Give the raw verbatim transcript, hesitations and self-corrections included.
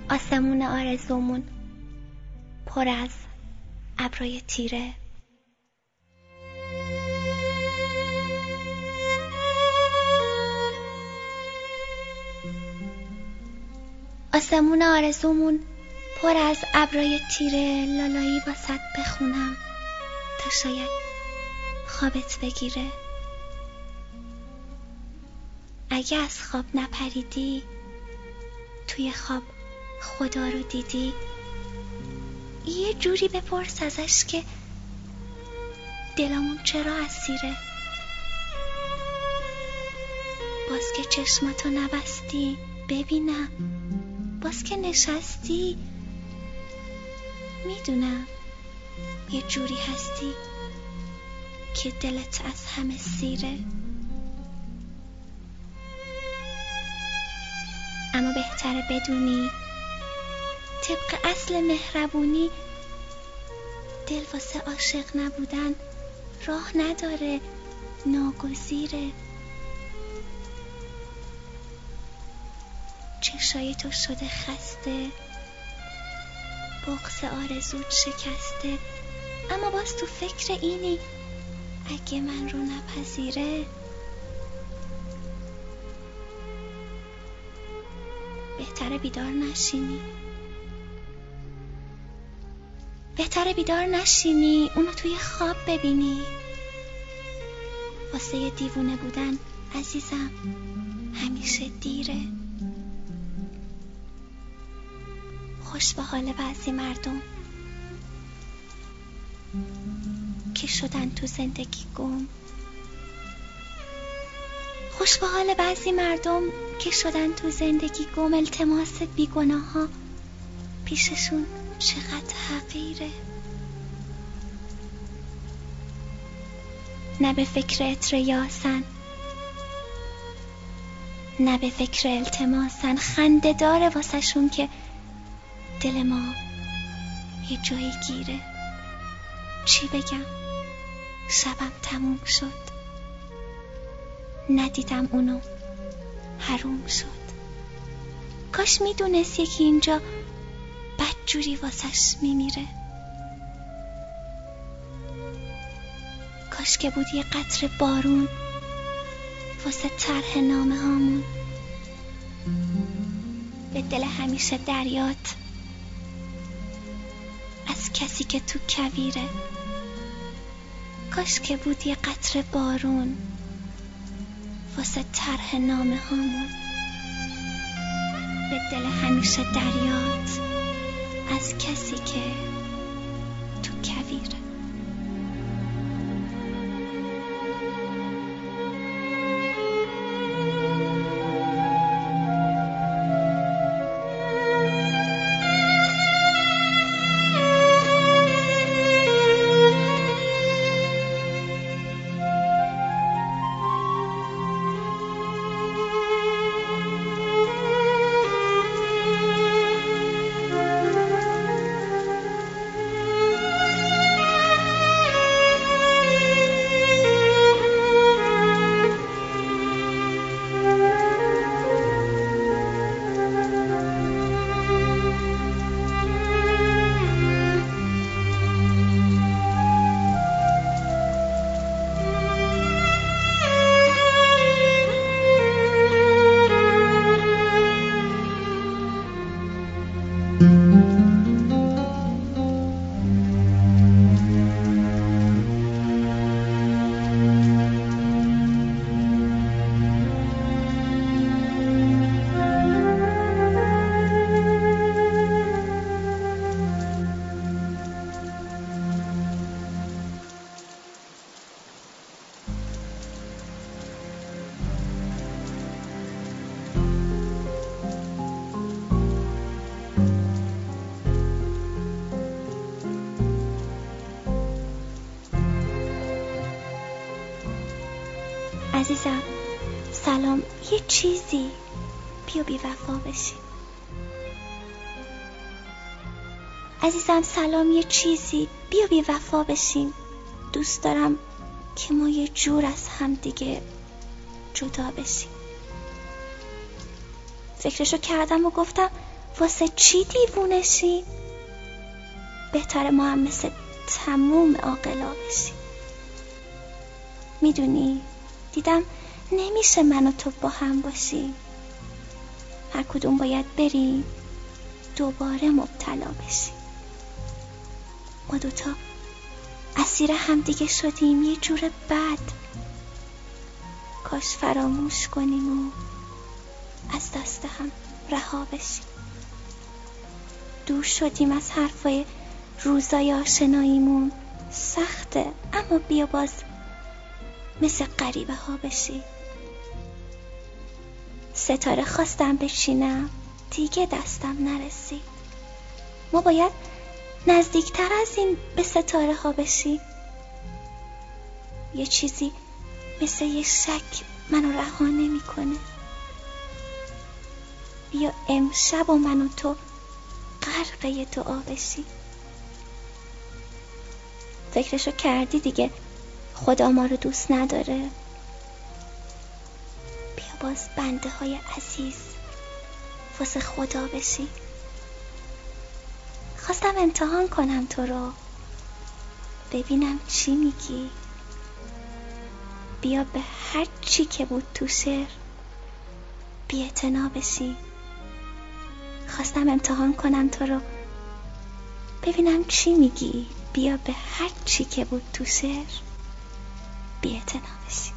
آسمون آرزومون پر از ابرای تیره. آسمون آرزومون پر از ابرای تیره، لالایی واسط بخونم تا شاید خوابت بگیره. اگه از خواب نپریدی، توی خواب خدا رو دیدی، یه جوری بپرس ازش که دلمون چرا اسیره. باز که چشماتو نبستی ببینم، باز که نشستی میدونم یه جوری هستی که دلت از همه سیره. اما بهتره بدونی طبق اصل مهربونی دل واسه عاشق نبودن راه نداره، ناگزیره. چشای تو شده خسته، بغض آرزوت شکسته، اما باز تو فکر اینی اگه من رو نپذیره. بهتره بیدار نشینی، بهتره بیدار نشینی اونو توی خواب ببینی. واسه یه دیوونه بودن عزیزم همیشه دیره. خوش به حال بعضی مردم که شدن تو زندگی گم. خوش به حال بعضی مردم که شدن تو زندگی گم. التماس بیگناه ها پیششون چقدر حقیره. نه به فکر عطر یاسن، نه به فکر التماسن. خنده داره واسه شون که دل ما یه جایی گیره. چی بگم؟ شبم تموم شد، ندیدم اونو، حروم شد. کاش میدونست یکی اینجا بدجوری واسش میمیره. کاش که بود یه قطره بارون واسه طرح نامه هامون. به دل همیشه دریات از کسی که تو کویره. کاش که بود یه قطره بارون واسه طرح نامه هامون. به دل همیشه دریات از کسی که تو کویره. عزیزم سلام، یه چیزی بیا بی وفا بشیم. عزیزم سلام، یه چیزی بیا بی وفا بشیم. دوست دارم که ما یه جور از هم دیگه جدا بشیم. فکرشو کردم و گفتم واسه چی دیوونشی؟ بهتره ما هم مثل تموم عاقلا بشیم. میدونی دیدم نمیشه من و تو با هم باشیم. هر کدوم باید بریم دوباره مبتلا بشیم. ما دوتا اسیر هم دیگه شدیم یه جور بد. کاش فراموش کنیم و از دست هم رها بشیم. دور شدیم از حرفای روزای آشناییمون. سخته اما بیا باز مثل غریبه ها بشی. ستاره خواستم بچینم دیگه دستم نرسید. ما باید نزدیکتر از این به ستاره ها بشی. یه چیزی مثل یه شک منو رها نمی کنه. بیا امشب و من و تو غرق یه دعا بشی. فکرشو کردی دیگه خدا ما رو دوست نداره؟ بیا باز بنده های عزیز واسه خدا بشی. خواستم امتحان کنم تو رو ببینم چی میگی. بیا به هر چی که بود تو شعر بی‌اعتنا بشی. خواستم امتحان کنم تو رو ببینم چی میگی. بیا به هر چی که بود تو شعر بی‌اعتنا بشی.